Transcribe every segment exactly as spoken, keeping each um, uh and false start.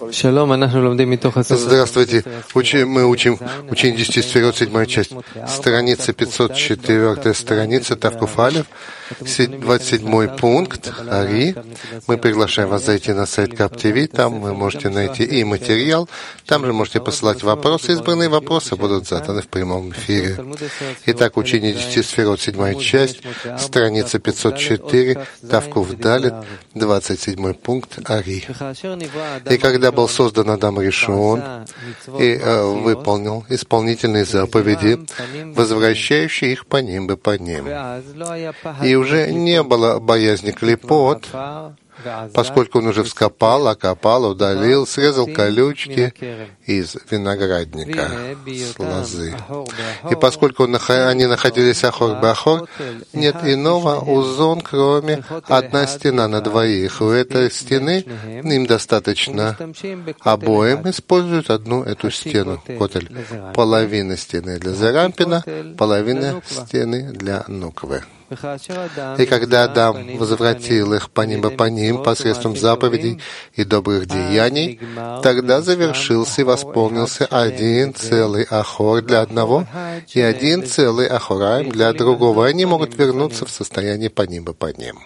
Здравствуйте. Учи, мы учим учение десяти сферот, седьмая часть. Страница пятьсот четыре, страница Тавкуф Алеф, двадцать седьмой пункт, Ари. Мы приглашаем вас зайти на сайт Кап ТВ, там вы можете найти и материал, там же можете посылать вопросы, избранные вопросы будут заданы в прямом эфире. Итак, учение десяти сферот, седьмая часть, страница пятьсот четыре, Тавкуф Далет, двадцать седьмой пункт, Ари. И когда был создан Адам Ришон и э, выполнил исполнительные заповеди, возвращающие их по ним бы по ним. И уже не было боязни клипот, поскольку он уже вскопал, окопал, удалил, срезал колючки из виноградника с лозы. И поскольку они находились ахор-бахор, нет иного узон, кроме одна стена на двоих. У этой стены им достаточно обоим используют одну эту стену. Котель. Половина стены для Зарампина, половина стены для Нуквы. И когда Адам возвратил их по ним и по ним посредством заповедей и добрых деяний, тогда завершился и восполнился один целый ахор для одного и один целый ахораим для другого. Они могут вернуться в состояние по ним и по ним.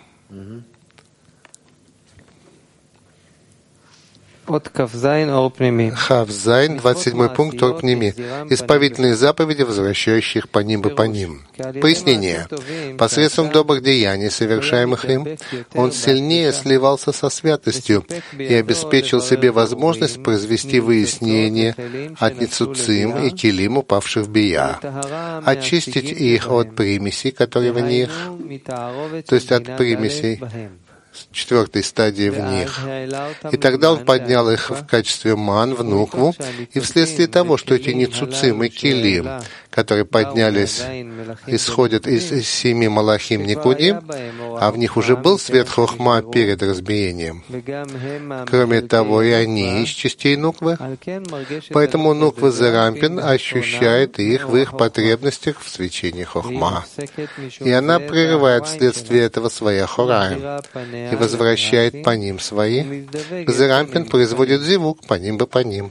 Хавзайн, двадцать седьмой пункт, Ор Пними. Исповедительные заповеди, возвращающие их по ним и по ним. Пояснение. Посредством добрых деяний, совершаемых им, он сильнее сливался со святостью и обеспечил себе возможность произвести выяснение от нецуцим и килим, упавших в бия, очистить их от примесей, которые в них, то есть от примесей четвертой стадии в них. И тогда он поднял их в качестве ман в нукву, и вследствие того, что эти нецуцим и килим, которые поднялись, исходят из, из семи малахим никудим, а в них уже был свет хохма перед разбиением. Кроме того, и они из частей нуквы. Поэтому нуква Зарампин ощущает их в их потребностях в свечении хохма. И она прерывает вследствие этого свои ахораим и возвращает по ним свои. Зарампин производит зивук по ним бы по ним.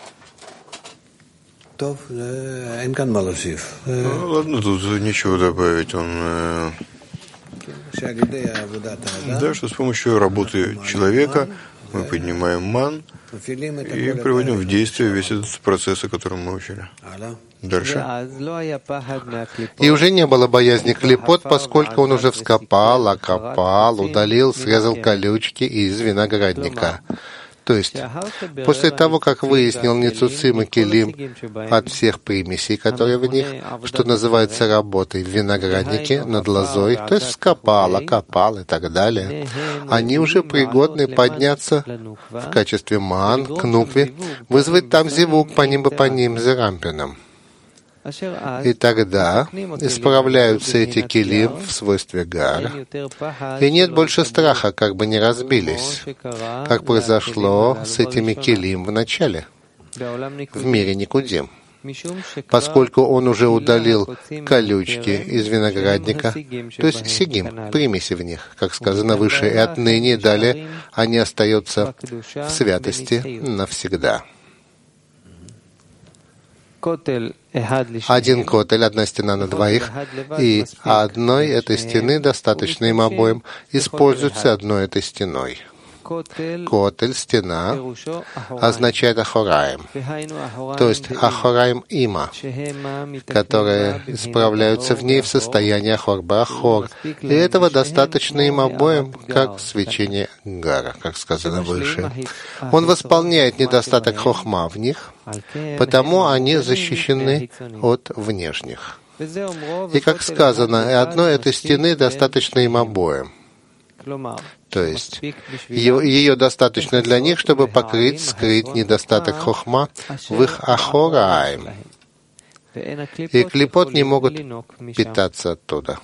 Ну, ладно, тут нечего добавить. Он, э... да, что с помощью работы человека мы поднимаем ман и приводим в действие весь этот процесс, о котором мы учили. Дальше. И уже не было боязни клипот, поскольку он уже вскопал, окопал, удалил, срезал колючки из виноградника. То есть, после того, как выяснил нецуцим и килим от всех примесей, которые в них, что называется работой в винограднике над лозой, то есть вскопал, окопал и так далее, они уже пригодны подняться в качестве ман к нукве, вызвать там зивук по ним и по ним Зарампином. И тогда исправляются эти килим в свойстве гар, и нет больше страха, как бы не разбились, как произошло с этими килим в начале, в мире Никудим, поскольку он уже удалил колючки из виноградника, то есть сигим, примеси в них, как сказано выше, и отныне и далее они остаются в святости навсегда. Один котель, одна стена на двоих, и одной этой стены достаточно им обоим, используется одной этой стеной. Котель, стена, означает ахораим, то есть ахораим има, которые исправляются в ней в состоянии ахор-ба-ахор, и этого достаточно им обоим, как свечение гара, как сказано выше. Он восполняет недостаток хохма в них, потому они защищены от внешних. И, как сказано, и одной этой стены достаточно им обоим. То есть ее, ее достаточно для них, чтобы покрыть, скрыть недостаток хохма в их ахораим. И клипот не могут питаться оттуда.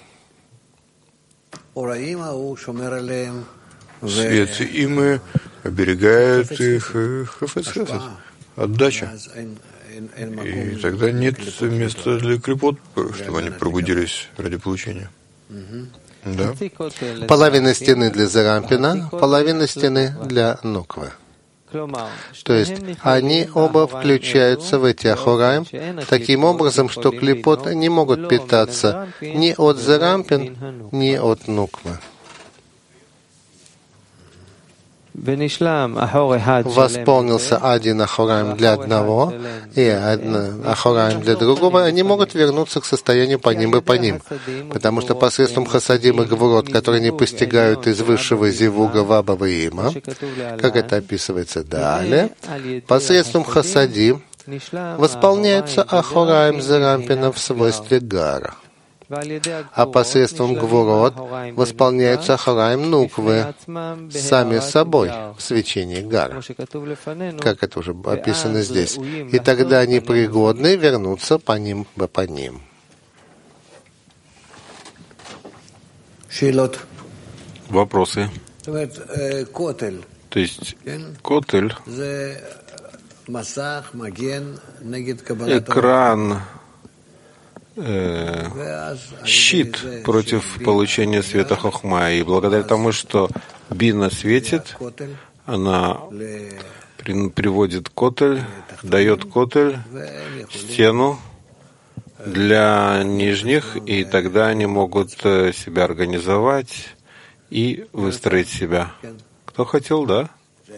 Свет имы оберегает их хафец-хафец, отдача. И тогда нет места для клипот, чтобы они пробудились ради получения. Да. Половина стены для Зарампина, половина стены для Нуквы. То есть они оба включаются в эти ахураим таким образом, что клипот не могут питаться ни от зерампин, ни от нуквы. Восполнился один ахураим для одного и один ахураим для другого, они могут вернуться к состоянию по ним и по ним. Потому что посредством хасадим и гвурот, которые не постигают из высшего зивуга ваба ваима, как это описывается далее, посредством хасадим восполняется ахураим зерампина в свойстве гара. А посредством гвурот восполняются ахураим нуквы сами собой в свечении гара, как это уже описано здесь. И тогда они пригодны вернуться по ним по ним. Вопросы? То есть котель, экран, Э, щит против получения света хохма. И благодаря тому, что бина светит, она при, приводит котель, дает котель, стену для нижних, и тогда они могут себя организовать и выстроить себя. Кто хотел, да?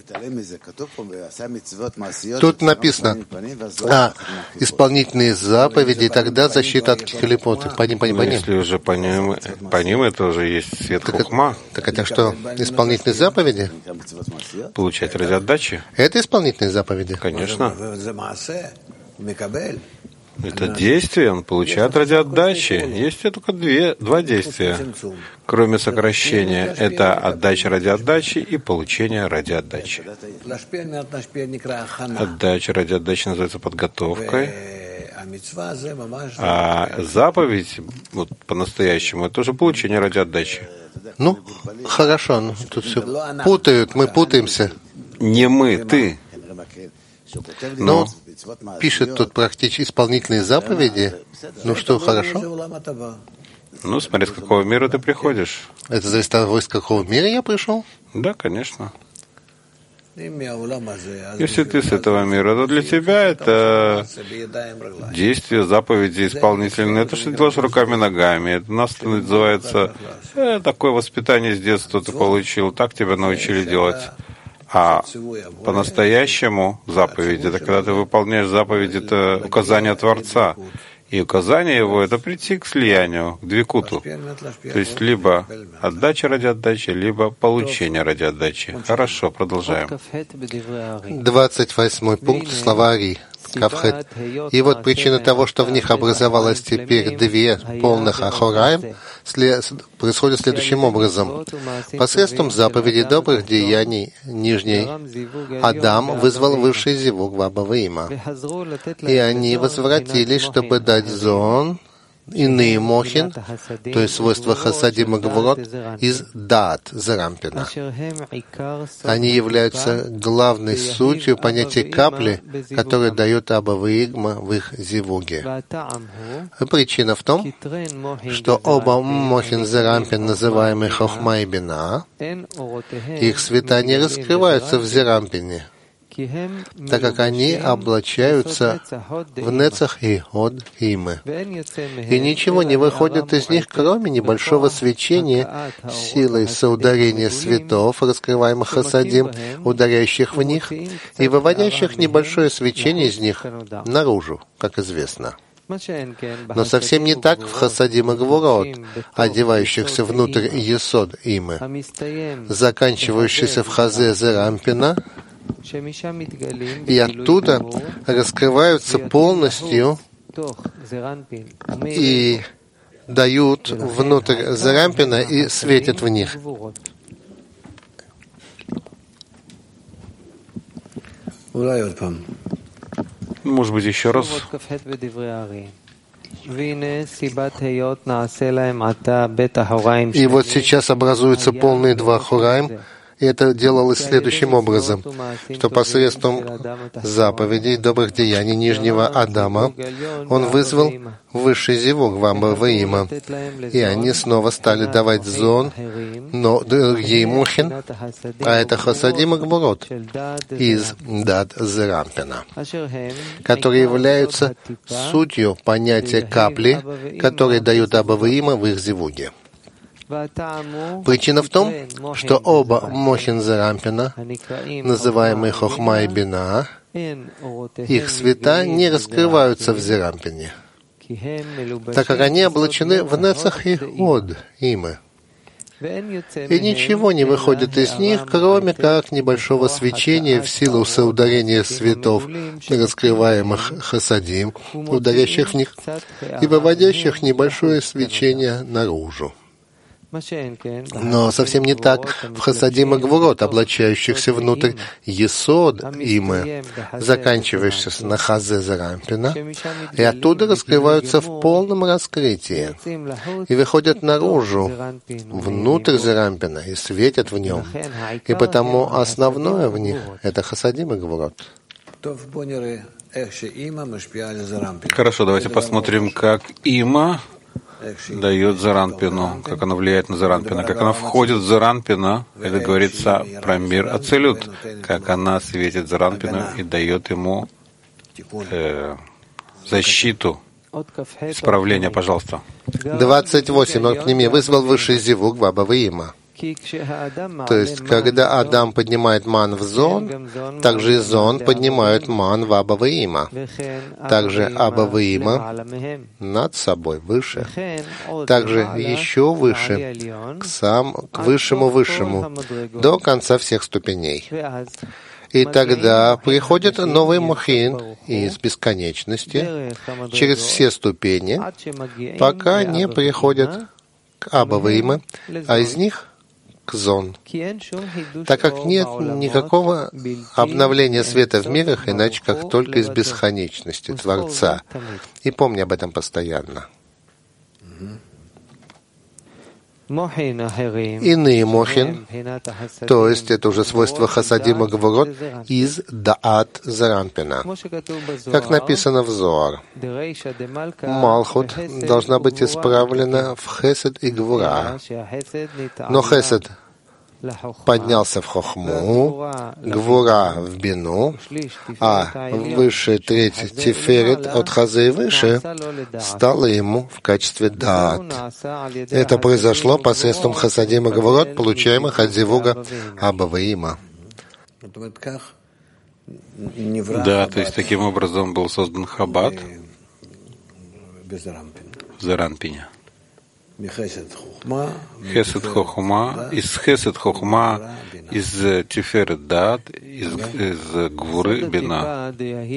Тут написано а, исполнительные заповеди, тогда защита от клипоты. По ним, по ним, по ним. Если уже по ним, по ним это уже есть свет так хухма. Это, так это что, исполнительные заповеди? Получать ради отдачи? Это исполнительные заповеди? Конечно. Это действие, он получает ради отдачи. Есть только две, два действия, кроме сокращения. Это отдача ради отдачи и получение ради отдачи. Отдача ради отдачи называется подготовкой. А заповедь, вот по-настоящему, это уже получение ради отдачи. Ну, хорошо, ну, тут все путают, мы путаемся. Не мы, ты. Но пишет тут практически исполнительные заповеди. Ну что, хорошо? Ну, смотри, с какого мира ты приходишь. Это зависит от того, из какого мира я пришел? Да, конечно. Если ты с этого мира, то для тебя это действие, заповеди исполнительные. Это что ты делаешь руками и ногами. Это у нас это называется э, такое воспитание с детства ты получил, так тебя научили делать. А по-настоящему заповедь — это когда ты выполняешь заповедь, это указание Творца. И указание его — это прийти к слиянию, к двикуту. То есть либо отдача ради отдачи, либо получение ради отдачи. Хорошо, продолжаем. Двадцать восьмой пункт, слова Ари. Кавхет. И вот причина того, что в них образовалось теперь две полных ахураим, происходит следующим образом. Посредством заповедей добрых деяний нижней Адам вызвал высший зивуг ваба ваима. И они возвратились, чтобы дать зон, иные мохин, то есть свойства хасадим и гвурот, из даат, зерампина. Они являются главной сутью понятия капли, которое дает Аба Ваигма в их зивуге. И причина в том, что оба мохин зерампин, называемые хохма и бина, их света не раскрываются в зерампине, так как они облачаются в нецах и ход имы. И ничего не выходит из них, кроме небольшого свечения силой соударения светов, раскрываемых хасадим, ударяющих в них, и выводящих небольшое свечение из них наружу, как известно. Но совсем не так в хасадим и гвурот, одевающихся внутрь есод имы, заканчивающийся в хазе зерампина, и оттуда раскрываются полностью и дают внутрь зерампина и светят в них. Может быть, еще раз. И вот сейчас образуются полные два ахураим, И это делалось следующим образом, что посредством заповедей, добрых деяний Нижнего Адама он вызвал высший зивук в Абаваима, и они снова стали давать зон, но другие мухин, а это хасадим и гбурот из дат Зерампина, которые являются сутью понятия капли, которые дают Абаваима в их зивуге. Причина в том, что оба мохин Зерампина, называемые Хохма и Бина, их света не раскрываются в Зерампине, так как они облачены в Нецах и Од, имы. И ничего не выходит из них, кроме как небольшого свечения в силу соударения светов, раскрываемых хасадим, ударящих в них, и выводящих небольшое свечение наружу. Но совсем не так в хасадим и гвурот, облачающихся внутрь есод имы, заканчивающихся на хазе Зерампина, и оттуда раскрываются в полном раскрытии и выходят наружу, внутрь Зерампина, и светят в нем. И потому основное в них — это хасадим и гвурот. Хорошо, давайте посмотрим, как има дает Зерампину, как она влияет на Зерампина, как она входит в Зерампина, это говорится про мир Ацилют, как она светит Зерампину и дает ему э, защиту, исправление, пожалуйста. двадцать восемь. Он к ними вызвал высший зивук в Абаваима. То есть, когда Адам поднимает ман в зон, также и зон поднимает ман в Абаваима. Также Абаваима над собой выше. Также еще выше, к, сам, к высшему высшему, до конца всех ступеней. И тогда приходит новый мухин из бесконечности через все ступени, пока не приходят к Абаваима, а из них к зон, так как нет никакого обновления света в мирах, иначе как только из бесконечности Творца. И помни об этом постоянно. Иные мохин, то есть это уже свойство хасадим и гвурот из даат Зерампина. Как написано в Зоар, Малхут должна быть исправлена в хесед и гвура, но хесед поднялся в хохму, гвура в бину, а выше треть тиферет от хазы и выше стало ему в качестве даат. Это произошло посредством хасадим и гвурот, получаемых от зивуга Абаваима. Да, то есть таким образом был создан Хаббат в Зерампине. Хесед Хохма, из Хесед Хохма, из Тиферет Дат, из, из Гвуры Бина.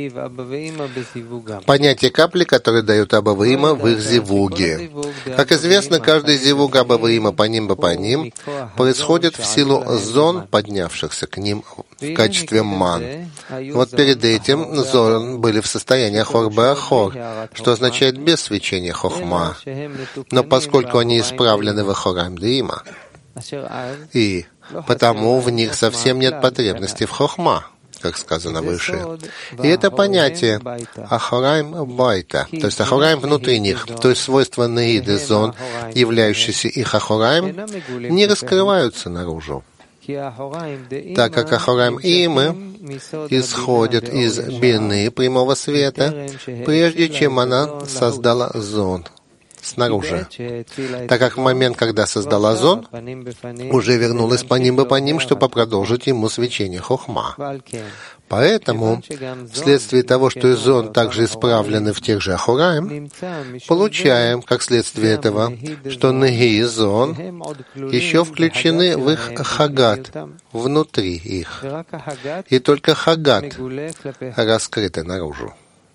Понятие капли, которые дают Абаваима в их зивуге. Как известно, каждый зивуг Абаваима по ним по ним происходит в силу зон, поднявшихся к ним в качестве ман. Вот перед этим зон были в состоянии Ахор-Бе-Ахор, что означает без свечения Хохма. Но поскольку они исправлены в Ахорайм-Деима, и потому в них совсем нет потребности в Хохма, как сказано выше. И это понятие Ахорайм Байта, то есть Ахорайм внутри них, то есть свойства Неиды зон, являющиеся их Ахорайм, не раскрываются наружу, так как Ахорайм Имы исходят из бины прямого света, прежде чем она создала зон снаружи, так как в момент, когда создала зон, уже вернулась по ним и по ним, чтобы продолжить ему свечение Хохма. Поэтому, вследствие того, что и зон также исправлены в тех же Ахораим, получаем, как следствие этого, что Неги и зон еще включены в их Хагат, внутри их, и только Хагат раскрыты наружу.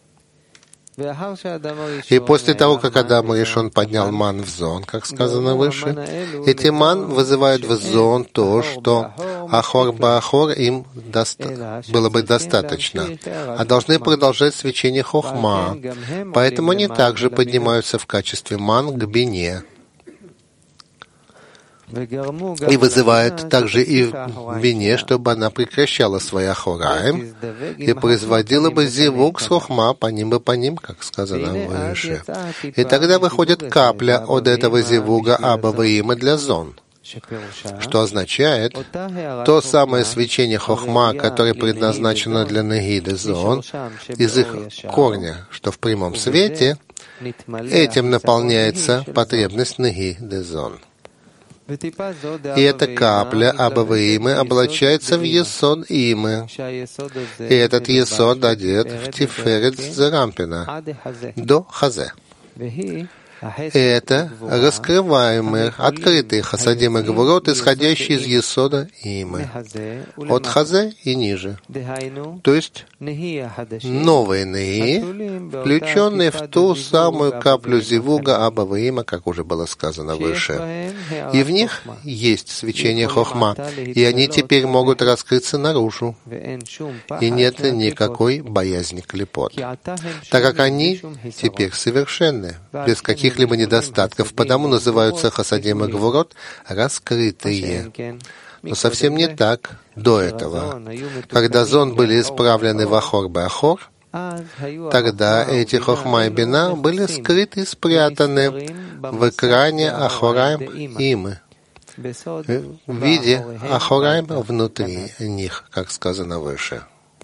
И после того, как Адам Ришон поднял ман в зон, как сказано выше, эти ман вызывают в зон то, что Ахор-Баахор им доста- было бы достаточно, а должны продолжать свечение Хохма, поэтому они также поднимаются в качестве ман к бине. и вызывает также и в вине, чтобы она прекращала свои ахураим и производила бы зивук с хохма по ним бы по ним, как сказано выше. И тогда выходит капля от этого зивуга аба ваима для зон, что означает то самое свечение хохма, которое предназначено для негиды зон, из их корня, что в прямом свете, этим наполняется потребность негиды зон. И эта капля Абаваимы облачается в Есод Имы. И этот Есод одет в Тиферет Зарампина до Хазе. И это раскрываемые, открытые хасадим и гвурот, исходящие из Есода Имы, от Хазе и ниже. То есть новые неи, включенные в ту самую каплю зивуга Абаваима, как уже было сказано выше. И в них есть свечение хохма, и они теперь могут раскрыться наружу. И нет никакой боязни клипот, так как они теперь совершенны, без каких-либо недостатков, потому называются хасадим и гвурот раскрытые. Но совсем не так до этого. Когда зон были исправлены в ахор бе ахор, тогда эти хохма и бина были скрыты и спрятаны в экране ахораим имы, в виде ахораим внутри них, как сказано выше.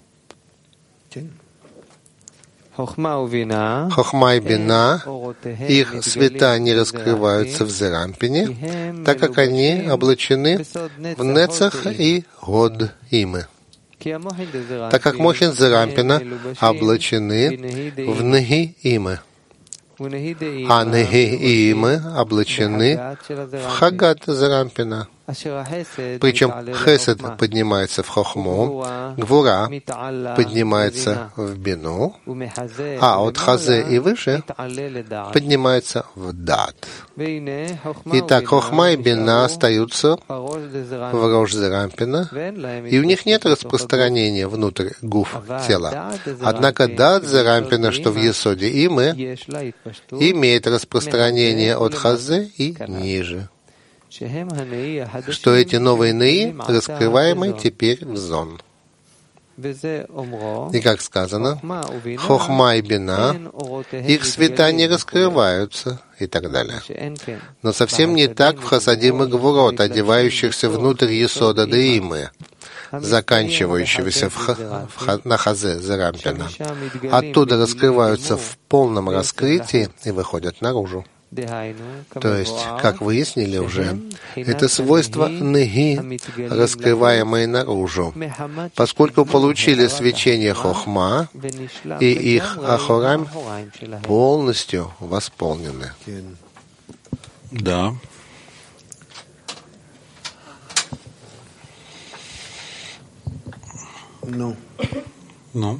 Хохма и бина, их света не раскрываются в Зерампине, так как они облачены в Нецах и Год имы. Так как мохин Зерампина облачены в Неги имы, а Неги имы облачены в Хагат Зерампина. Причем хесед поднимается в хохму, гвура поднимается в бину, а от хазе и выше поднимается в дат. Итак, хохма и бина остаются в рож Зерампина, и у них нет распространения внутрь гуф тела. Однако дат Зерампина, что в Есоде имы, имеет распространение от хазе и ниже, что эти новые неи, раскрываемые теперь в зон. И как сказано, хохма и бина, их света не раскрываются, и так далее. Но совсем не так в хасадим и гвурот, одевающихся внутрь Есода Деимы, заканчивающегося в ха, в ха, на хазе Зерампина. Оттуда раскрываются в полном раскрытии и выходят наружу. То есть, как выяснили уже, это свойство неги, раскрываемые наружу, поскольку получили свечение хохма, и их ахорам полностью восполнены. Да. Ну. Ну.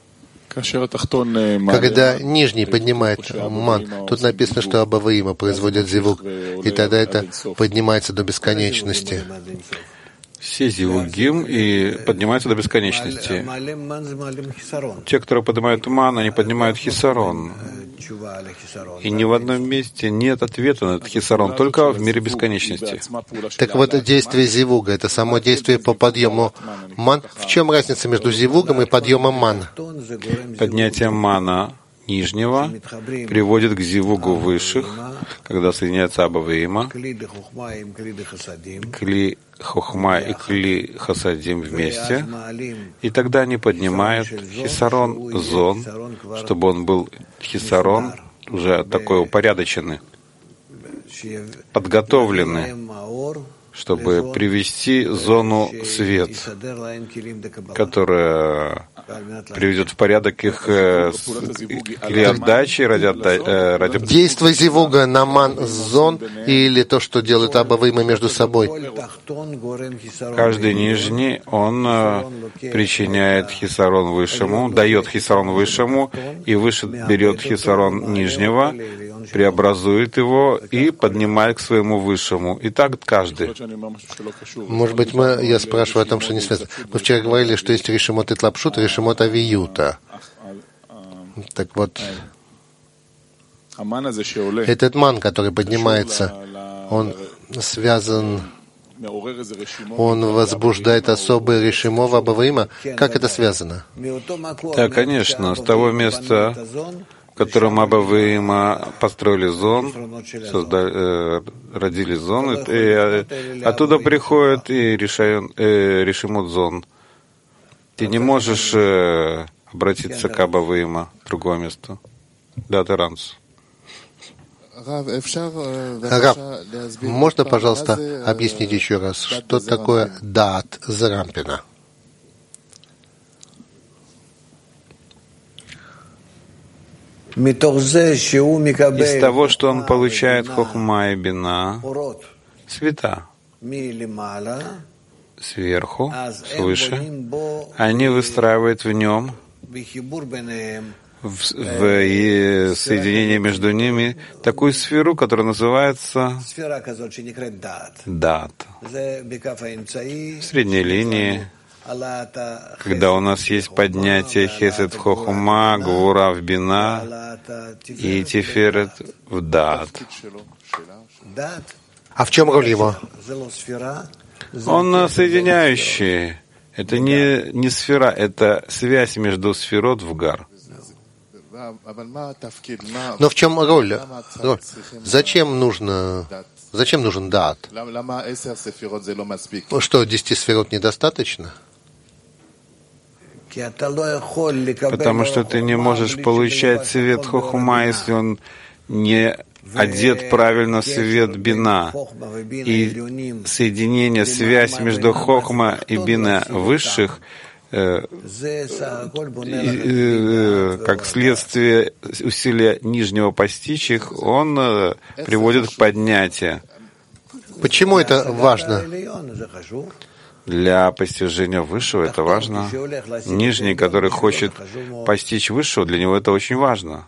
Когда нижний поднимает ман, тут написано, что Абаваима производят зивук, и тогда это поднимается до бесконечности. Все зивугим и поднимаются до бесконечности. Те, которые поднимают ман, они поднимают хисарон. И ни в одном месте нет ответа на этот хисарон, только в мире бесконечности. Так вот, действие зивуга — это само действие по подъему ман. В чем разница между зивугом и подъемом ман? Поднятие мана нижнего приводит к зивугу высших, когда соединяется Абаваима, кли хохма и кли хасадим вместе, и тогда они поднимают хисарон зон, чтобы он был хисарон уже такой упорядоченный, подготовленный, чтобы привести зону свет, которая приведет в порядок их э, отдачи ради, э, ради... Действие зивуга на ман-зон или то, что делают Абаваима между собой? Каждый нижний, он э, причиняет хисарон высшему, дает хисарон высшему, и выше берет хисарон нижнего, преобразует его и поднимает к своему высшему. И так каждый. Может быть, мы, я спрашиваю о том, что не связано. Мы вчера говорили, что есть решимот и тлапшут, решимот авиюта. Так вот, этот ман, который поднимается, он связан, он возбуждает особый решимов Абаваима. Как это связано? Да, конечно, с того места, в котором Абаваима построили зон, создали, э, родили зон, и, и оттуда приходит и решают, э, решимут зон. Ты не можешь э, обратиться к Абаваима, в другое место. Да, Таранс. Рав, можно, пожалуйста, объяснить еще раз, что такое даат Зарампина? Из того, что он получает хохма и бина, света, сверху, свыше, они выстраивают в нем в, в соединении между ними такую сферу, которая называется дат. В средней линии, когда у нас есть поднятие хесед в хохма, гвура в бина и тиферет в дат. А в чем роль его? Он соединяющий. Это не, не сфера, это связь между сферот в гар. Но в чем роль? роль? Зачем нужно, зачем нужен даат? Что, десяти сферот недостаточно? Потому что ты не можешь получать свет хохма, если он не одет правильно в свет бина. И соединение, связь между хохма и бина высших, э, э, как следствие усилия нижнего постичь их, он э, приводит к поднятию. Почему это важно? Для постижения высшего это важно. Нижний, который хочет постичь высшего, для него это очень важно.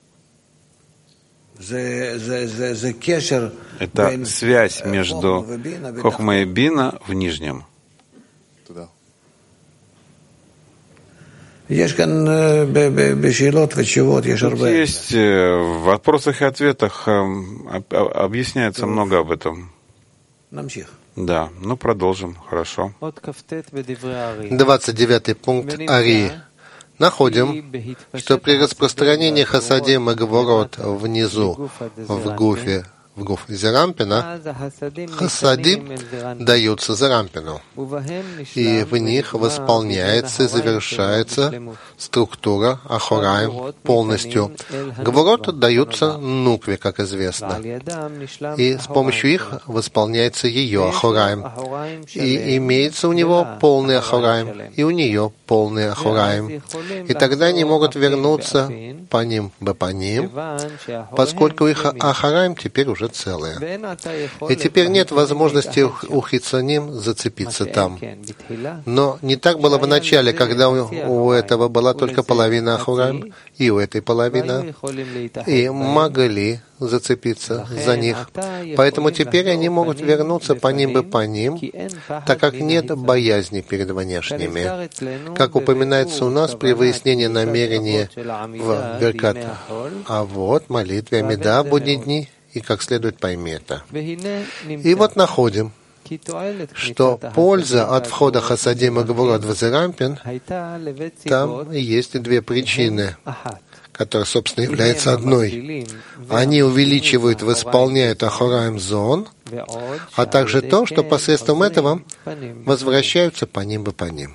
Это связь между хохма и бина в нижнем. Есть в вопросах и ответах, объясняется много об этом. Да, ну продолжим, хорошо. двадцать девятый пункт Ари. Находим, что при распространении хасадим и гворот внизу, в гуфе, в гуф Зарампина, хасадим даются Зарампину, и в них восполняется и завершается структура Ахораим полностью. Гворот даются Нукве, как известно, и с помощью их восполняется ее Ахораим, и имеется у него полный Ахораим, и у нее полный Ахораим, и тогда они могут вернуться по ним бы по ним, поскольку их Ахораим теперь уже целые. И теперь нет возможности у хицоним зацепиться там. Но не так было в начале, когда у, у этого была только половина Ахураим, и у этой половины, и могли зацепиться за них. Поэтому теперь они могут вернуться по ним бы по ним, так как нет боязни перед внешними. Как упоминается у нас при выяснении намерения в Беркат Авот, молитве Амида, будние дни, и как следует пойми это. И вот находим, что польза от входа Хасадим и Гвурот в Зарампин, там есть две причины, которая, собственно, является одной. Они увеличивают, восполняют Ахораим зон, а также то, что посредством этого возвращаются по ним бы по ним.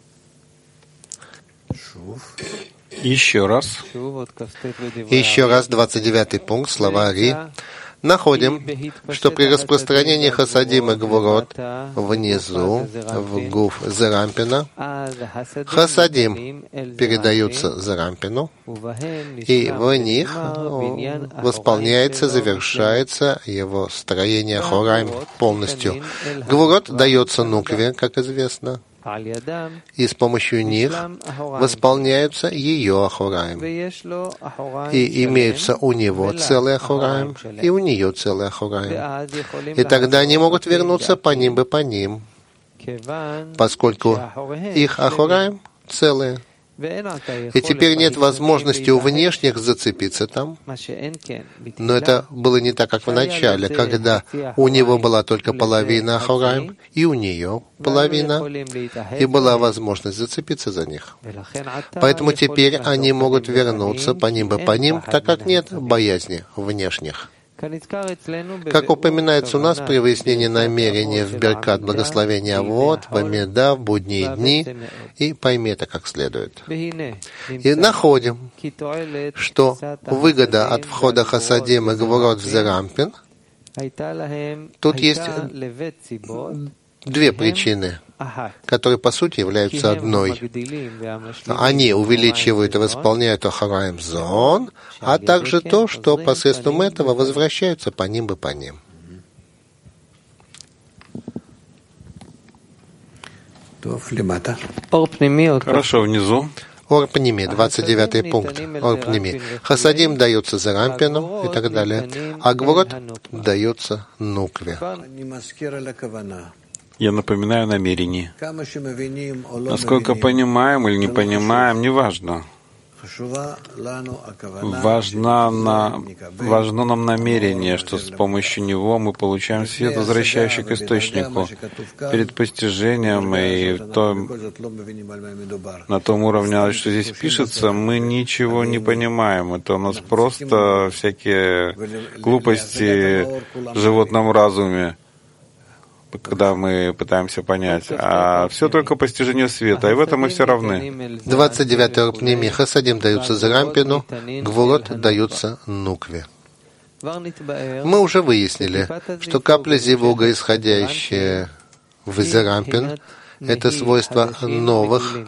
Еще раз. Еще раз, двадцать девятый пункт, слова Ари. Находим, что при распространении Хасадим и Гвурот внизу, в гуф Зарампина, Хасадим передаются Зарампину, и в них восполняется, завершается его строение Ахораим полностью. Гвурот дается Нукве, как известно, и с помощью них восполняются ее Ахораим. И имеются у него целый Ахораим, и у нее целый Ахораим. И тогда они могут вернуться по ним бы по ним, поскольку их Ахораим целые. И теперь нет возможности у внешних зацепиться там. Но это было не так, как в начале, когда у него была только половина Ахораим, и у нее половина, и была возможность зацепиться за них. Поэтому теперь они могут вернуться по ним и по ним, так как нет боязни внешних. Как упоминается у нас при выяснении намерения в Беркат благословения Авот, в Амида, в будние дни, и пойми это как следует. И находим, что выгода от входа Хасадим и Гвурот в Зерампин, тут есть две причины, которые по сути являются одной. Они увеличивают и восполняют Ахораим Зон, а также то, что посредством этого возвращаются по ним и по ним. Хорошо, внизу. Орпними, двадцать девятый пункт. Орпними. Хасадим дается Зерампину и так далее, а Гвурот дается Нукве. Я напоминаю намерение. Насколько понимаем или не понимаем, неважно. Важно, на, важно нам намерение, что с помощью него мы получаем свет, возвращающий к источнику. Перед постижением и том, на том уровне, что здесь пишется, мы ничего не понимаем. Это у нас просто всякие глупости в животном разуме, когда мы пытаемся понять. А все только постижение света, и в этом мы все равны. двадцать девятый Орпними. Хасадим даются Зерампину, Гвурот даются Нукве. Мы уже выяснили, что капля зивуга, исходящая в Зерампин, это свойство новых,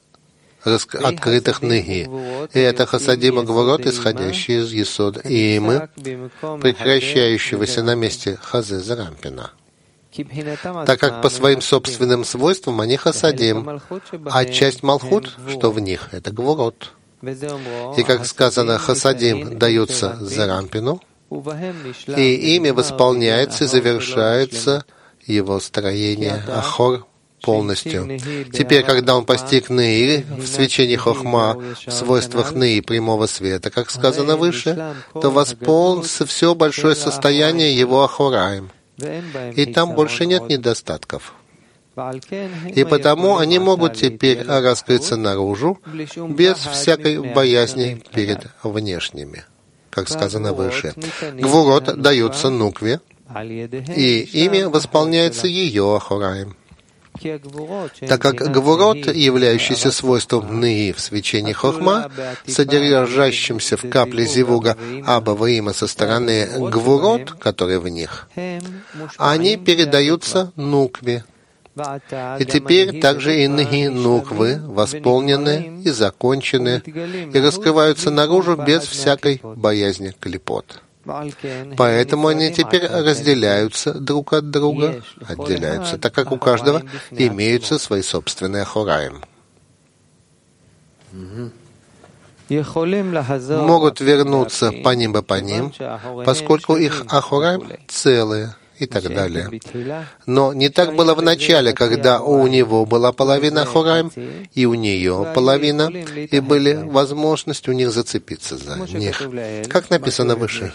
открытых ныги. И это Хасадим и Гвурот, исходящие из Есод Имы, прекращающегося на месте Хазе Зерампина. Так как по своим собственным свойствам они Хасадим, а часть Малхут, что в них, это Гвурот. И как сказано, Хасадим даются Зерампину, и ими восполняется и завершается его строение Ахор полностью. Теперь, когда он постиг Ныи в свечении Хохма, в свойствах Ныи прямого света, как сказано выше, то восполнится все большое состояние его Ахораим. И там больше нет недостатков. И потому они могут теперь раскрыться наружу без всякой боязни перед внешними, как сказано выше. Гвурот даются Нукве, и ими восполняется ее Ахораим. Так как Гвурот, являющийся свойством Ныи в свечении Хохма, содержащимся в капле Зивуга Аба Ваима со стороны Гвурот, который в них, они передаются Нукве. И теперь также и Ныи Нуквы восполнены и закончены, и раскрываются наружу без всякой боязни клипот. Поэтому они теперь разделяются друг от друга, отделяются, так как у каждого имеются свои собственные Ахораим. Могут вернуться по ним и по ним, поскольку их Ахораим целые и так далее. Но не так было в начале, когда у него была половина Ахораим, и у нее половина, и были возможности у них зацепиться за них. Как написано выше.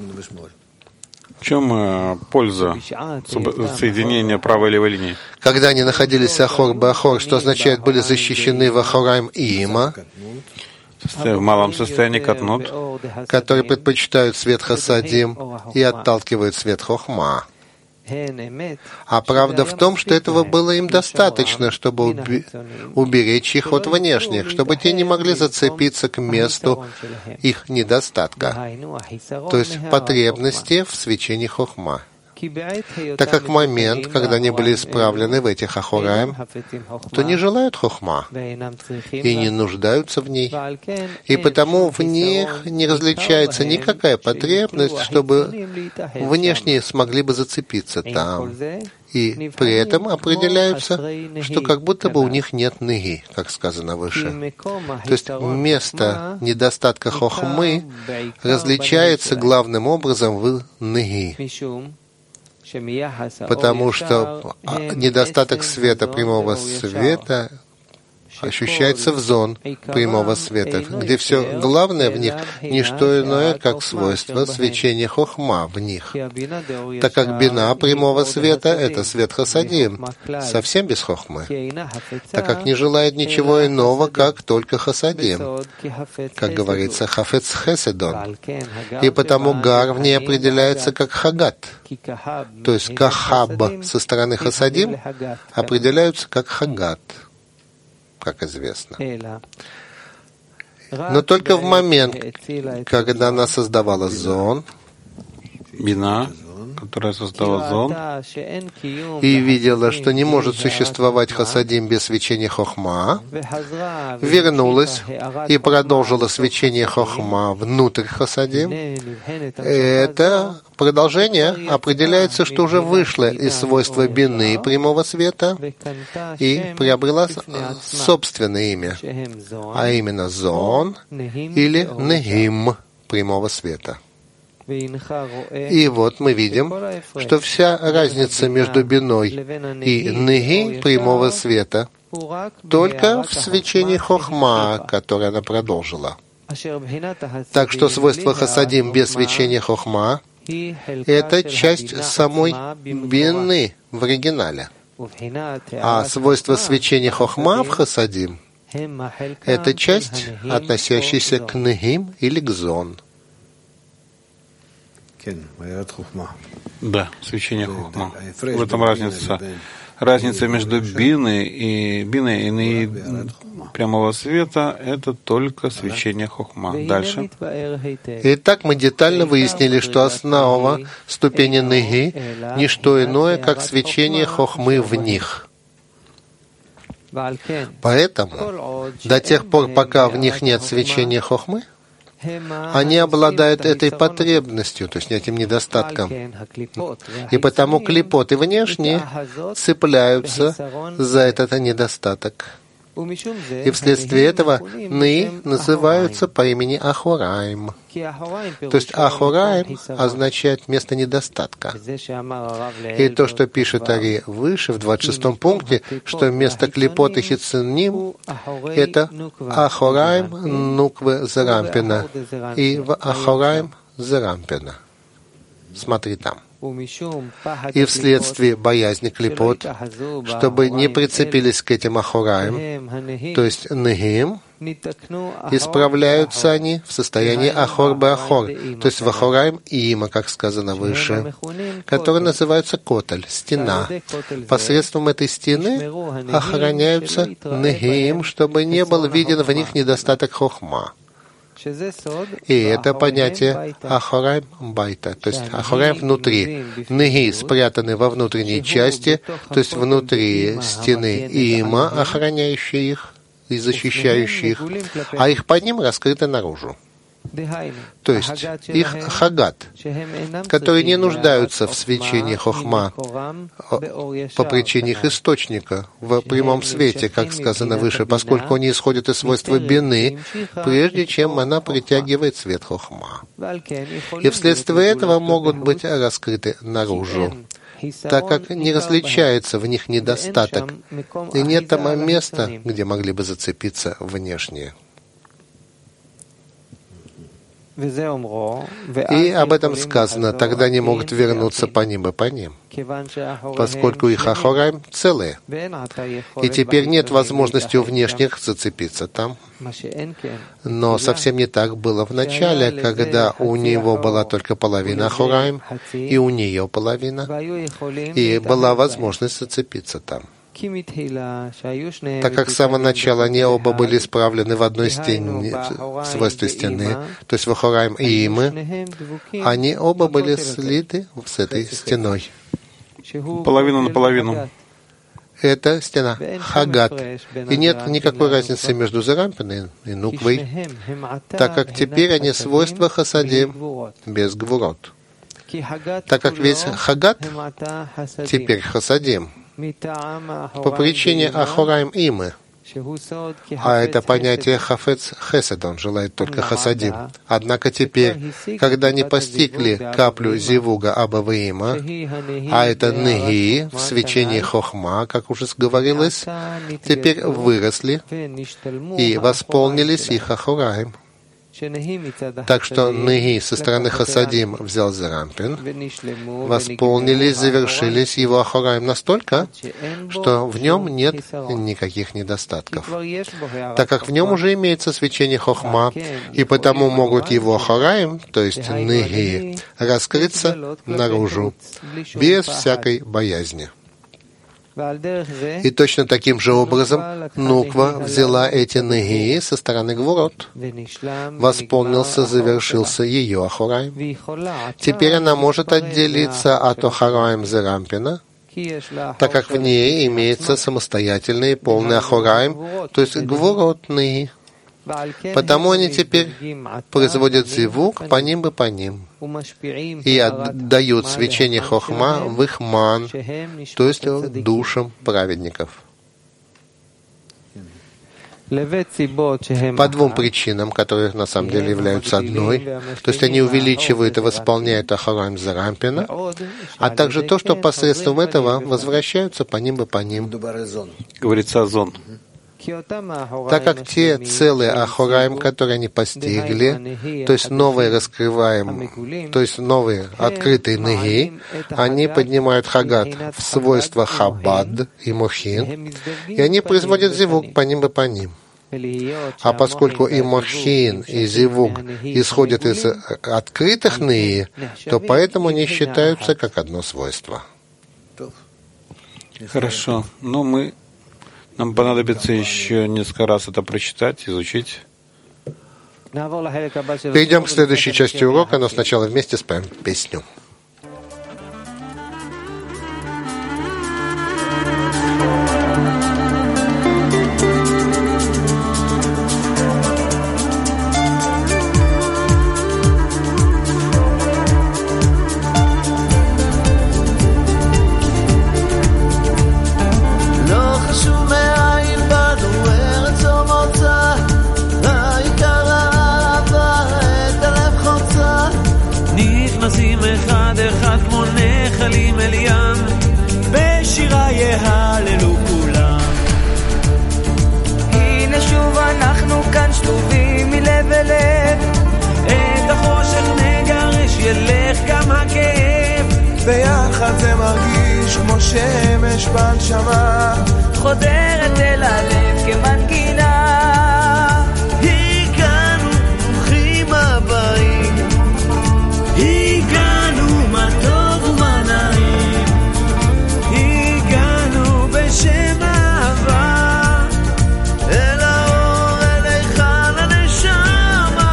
В чем польза соединения правой и левой линии? Когда они находились Ахор Бахор, что означает, были защищены в Ахораим и Има, в малом состоянии катнут, которые предпочитают свет Хасадим и отталкивают свет Хохма. А правда в том, что этого было им достаточно, чтобы уби- уберечь их от внешних, чтобы те не могли зацепиться к месту их недостатка, то есть потребности в свечении Хохма. Так как в момент, когда они были исправлены в этих Ахораим, то не желают Хохма и не нуждаются в ней. И потому в них не различается никакая потребность, чтобы внешние смогли бы зацепиться там. И при этом определяются, что как будто бы у них нет ныги, как сказано выше. То есть место недостатка хохмы различается главным образом в ныги. Потому что недостаток света, прямого света, ощущается в зон прямого света, где все главное в них не что иное, как свойство свечения хохма в них. Так как бина прямого света — это свет хасадим, совсем без хохмы, так как не желает ничего иного, как только хасадим, как говорится, хафец хеседон. И потому гар в ней определяется как хагат, то есть кахаб со стороны хасадим определяются как хагат, как известно. Но только в момент, когда она создавала зон, бина, которая создала зон, и видела, что не может существовать хасадим без свечения хохма, вернулась и продолжила свечение хохма внутрь хасадим. Это продолжение определяется, что уже вышло из свойства бины прямого света и приобрела собственное имя, а именно зон или негим прямого света. И вот мы видим, что вся разница между биной и неги прямого света только в свечении хохма, которое она продолжила. Так что свойство хасадим без свечения хохма — это часть самой бины в оригинале. А свойство свечения хохма в хасадим — это часть, относящаяся к негим или к зон. Да, свечение хохма. В этом разница. Разница между биной и биной и неги прямого света — это только свечение хохма. Дальше. Итак, мы детально выяснили, что основа ступени неги — не что иное, как свечение хохмы в них. Поэтому, до тех пор, пока в них нет свечения хохмы, они обладают этой потребностью, то есть этим недостатком. И потому клипот и внешние цепляются за этот недостаток. И вследствие этого ны называются по имени Ахораим. То есть Ахораим означает место недостатка. И то, что пишет Ари выше, в двадцать шестом пункте, что вместо клипот и хициним — это Ахораим нуквы зарампина и в Ахораим зарампина. Смотри там. И вследствие боязни клипот, чтобы не прицепились к этим ахораим, то есть негим, исправляются они в состоянии ахор-бе-ахор, то есть в ахораим има, как сказано выше, которые называются котель, стена. Посредством этой стены охраняются негим, чтобы не был виден в них недостаток хохма. И это понятие ахораим байта, то есть ахораим внутри. Неги спрятаны во внутренней части, то есть внутри стены има, охраняющие их и защищающие их, а их под ним раскрыты наружу. То есть их хагат, которые не нуждаются в свечении хохма по причине их источника в прямом свете, как сказано выше, поскольку они исходят из свойства бины, прежде чем она притягивает свет хохма. И вследствие этого могут быть раскрыты наружу, так как не различается в них недостаток, и нет там места, где могли бы зацепиться внешние. И об этом сказано, тогда они могут вернуться по ним и по ним, поскольку их ахораим целые. И теперь нет возможности у внешних зацепиться там. Но совсем не так было в начале, когда у него была только половина ахораим, и у нее половина, и была возможность зацепиться там. Так как с самого начала они оба были исправлены в одной стене, в свойстве стены, то есть в ахораим и имы, они оба были слиты с этой стеной. Половина на половину. Это стена хагат. И нет никакой разницы между зарампиной и нуквой, так как теперь они свойства хасадим без гвурот. Так как весь хагат теперь хасадим, по причине ахораим имы, А это понятие хафец хесед, он желает только хасадим. Однако теперь, когда они постигли каплю зивуга Абаваима, а это неги в свечении хохма, как уже говорилось, теперь выросли и восполнились их ахураем. Так что неги со стороны хасадим взял Зарампин, восполнились, завершились его ахураем настолько, что в нем нет никаких недостатков, так как в нем уже имеется свечение хохма, и потому могут его ахураем, то есть неги, раскрыться наружу, без всякой боязни. И точно таким же образом Нуква взяла эти неги со стороны Гвурот. Восполнился, завершился ее Ахураим. Теперь она может отделиться от Ахураим Зерампина, так как в ней имеется самостоятельный полный Ахураим, то есть Гвурот неги. Потому они теперь производят зивук по ним и по ним и отдают свечение хохма в их ман, то есть душам праведников. По двум причинам, которые на самом деле являются одной, то есть они увеличивают и восполняют Ахураим Зарампина, а также то, что посредством этого возвращаются по ним и по ним. Говорится озон. Так как те целые Ахураим, которые они постигли, то есть новые раскрываем, то есть новые открытые неги, они поднимают хагат в свойства хабад и мохин, и они производят зивук по ним и по ним. А поскольку и мохин, и зивук исходят из открытых неги, то поэтому они считаются как одно свойство. Хорошо. Но мы Нам понадобится еще несколько раз это прочитать, изучить. Перейдем к следующей части урока, но сначала вместе споем песню. ביחד זה מרגיש כמו שמש בנשמה חודרת אל הלב כמנגינה הגענו ברוכים הבאים הגענו מה טוב ומה נעים הגענו בשם אהבה אל האור אליך לנשמה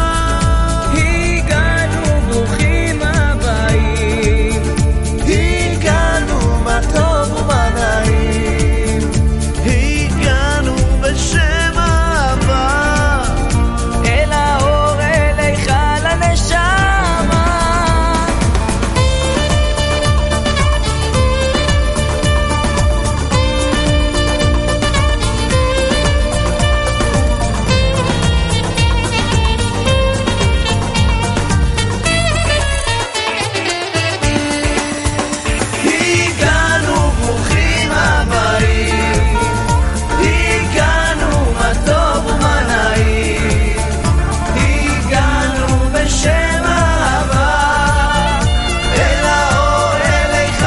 הגענו ברוכים הבאים הגענו מה טוב ומה נעים הגענו בשם אהבה אל האור אליך לנשמה הגענו ברוכים הבאים הגענו מה טוב ומה נעים הגענו בשם אהבה אל האור אליך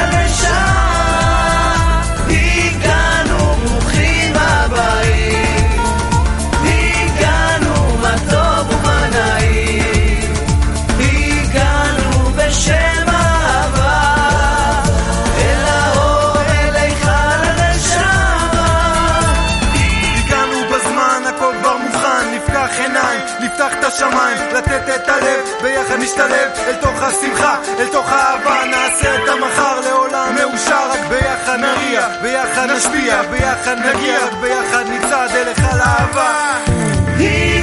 לנשמה הגענו ברוכים הבאים הגענו מה טוב ומה נעים הגענו בשם אהבה אל האור אליך לנשמה הגענו בזמן, הכל כבר מוכן נפקח עיניים, נפתח את השמיים לתת את הלב, ביחד נשתלב אל תוך השמחה, אל תוך האהבה נעשה את המחר לעולם מאושר רק ביחד נריע, ביחד נשפיע ביחד נגיע, רק ביחד נצעד אליך לאהבה